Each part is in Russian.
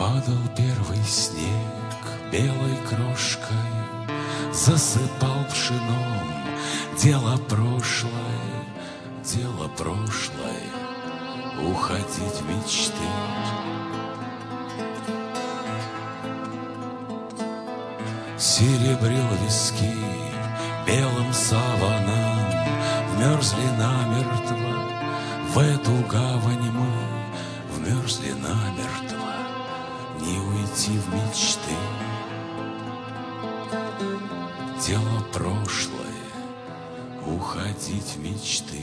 Падал первый снег белой крошкой, засыпал пшеном. Дело прошлое, уходить в мечты. Серебрил виски белым саваном, вмерзли намертво в эту гавань мы, вмерзли намертво, не уйти в мечты. Дело прошлое, уходить в мечты.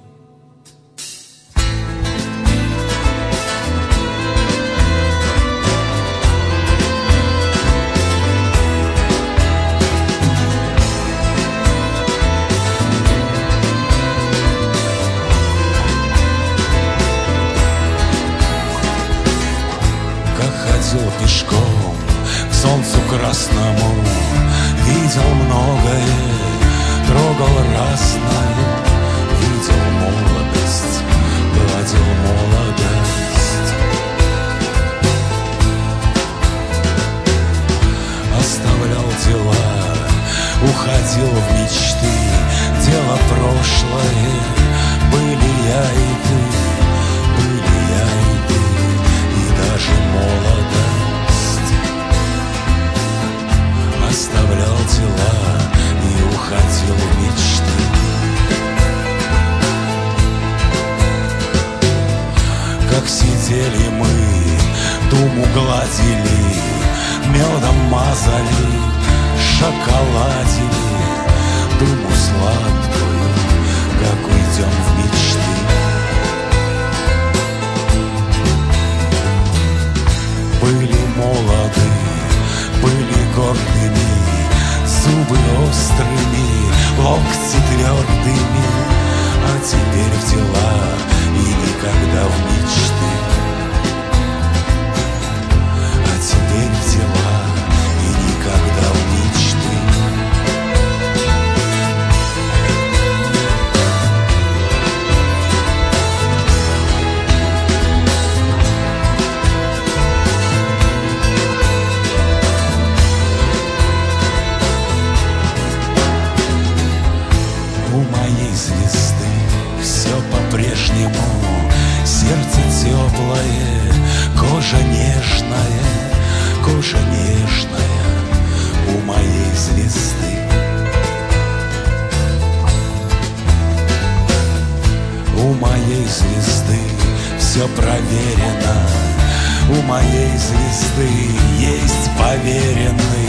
Ходил пешком к солнцу красному, видел многое, трогал разное, видел молодость, гладил молодость. Оставлял дела, уходил в мечты. Дело прошлое, были я и ты, были я и ты, и даже молодость. Оставлял дела и уходил в мечты. Как сидели мы, думу гладили, медом мазали, шоколадили, думу сладкую, как уйдем в мечты. Были молоды, были гордыми, зубы острыми, локти твердыми, а теперь в дела и никогда в мечты. А теперь в дела и никогда в мечты. У моей звезды все по-прежнему, сердце теплое, кожа нежная, кожа нежная у моей звезды. У моей звезды все проверено, у моей звезды есть поверенный.